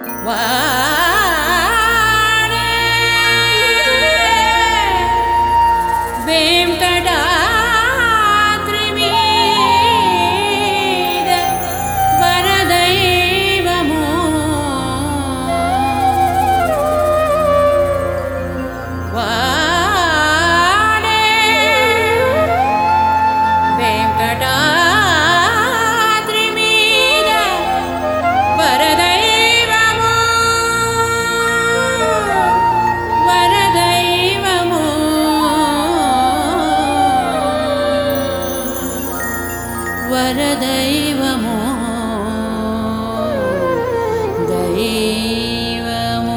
వరదైవమో దైవమో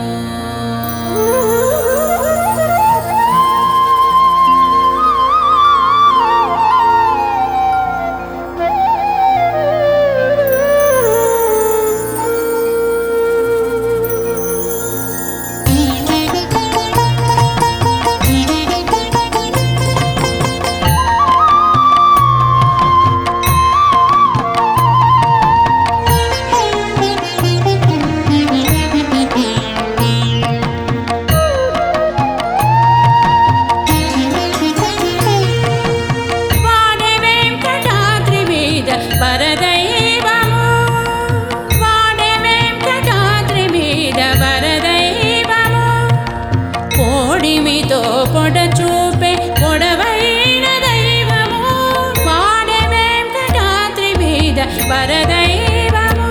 పొడచూపే పొడవైన దైవము వాడే వెంకటాద్రి మీద వరదైవము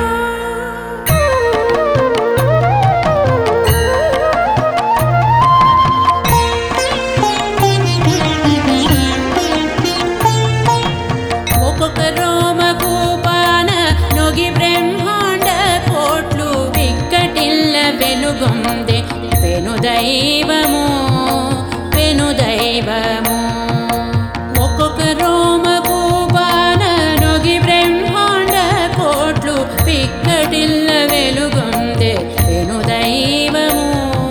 ఒక్కొక్క రోమకూపాన నొగి బ్రహ్మాండ కోట్లు విక్కటిల్ల వెలుగొందే పెనుదైవము దైవము ఒక్కొక్క రోమకూపాన నొగి బ్రహ్మాండ కోట్లు పిక్కటిల్ల వెలుగొందే పెనుదైవము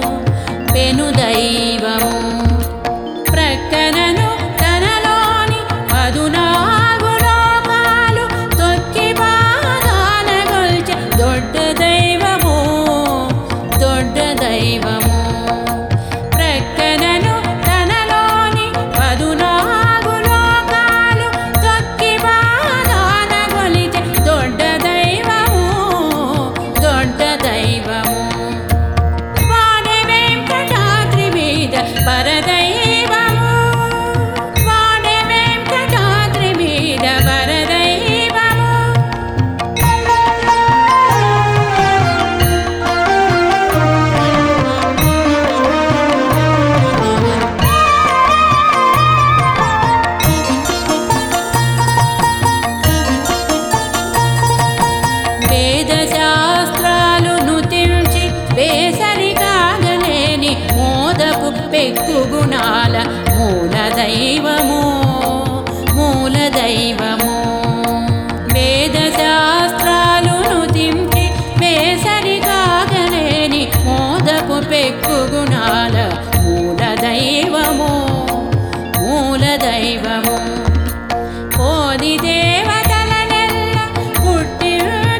పెనుదైవము ప్రక్కనను తనలోని 14 లోకాలు తొక్కి పాదాన గొల్చె దొడ్డ దైవము దొడ్డ దైవము పెక్కు గుణాల మూల దైవము మూల దైవము వేద శాస్త్రాలును తింటి వేసరి కాగలేని మోదపు పెక్కు గుణాల మూల దైవము మూల దైవము కోది దేవతలనెల్ల పుట్టి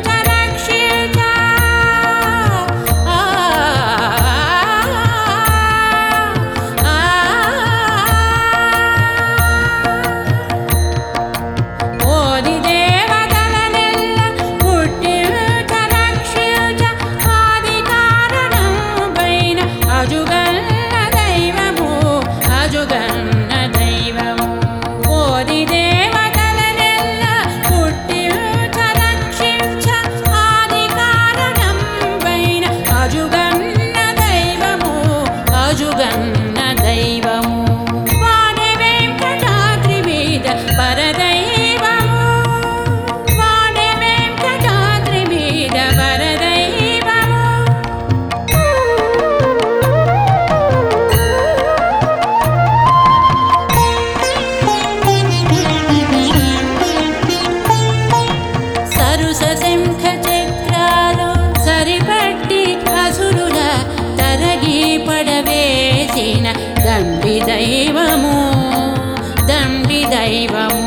దండి దైవము దండి దైవము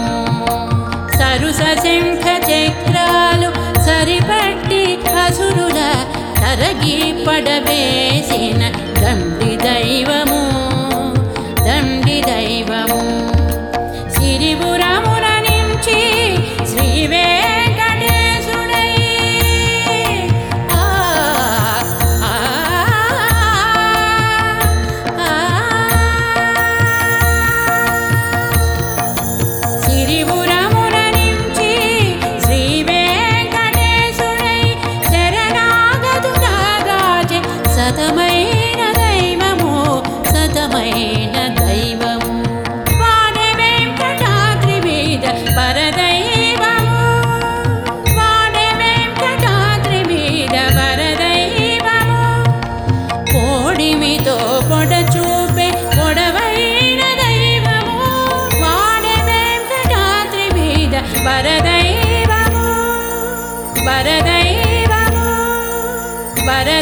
సరుస శంఖ చక్రాలు సరిపట్టి అసురుల కరగి పడవేసిన దండి దైవము దండి దైవము సిరిపురమున నుంచి శ్రీ వెంకటేశుడై సిరిపురమున నుంచి శ్రీ వెంకటేశుడై శరణాగతుడగాచే సతమైన దైవము సతమైన దైవము వాడే వెంకటాద్రి మీద పరదైవము వాడే వెంకటాద్రి మీద పరదైవము కోడిమితో పొడచూపే పొడవైన దైవము వాడే వెంకటాద్రి మీద పరదైవము పరదైవము పర